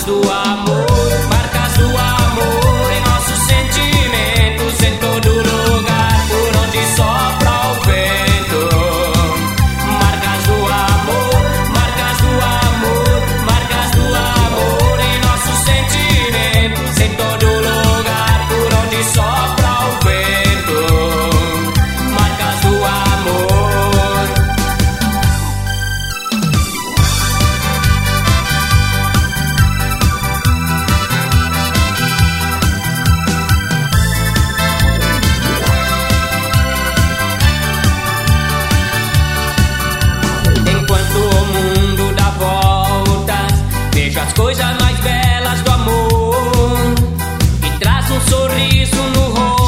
marcas do amor, marcas do amor em nossos sentimentos em todo lugar, por onde sopra o vento. Marcas do amor, marcas do amor, marcas do amor em nossos sentimentos em todo lugar, por onde sopra o vento. Marcas do amor. Enquanto o mundo dá voltas, vejo as coisas mais belas do amor e traz um sorriso no rosto.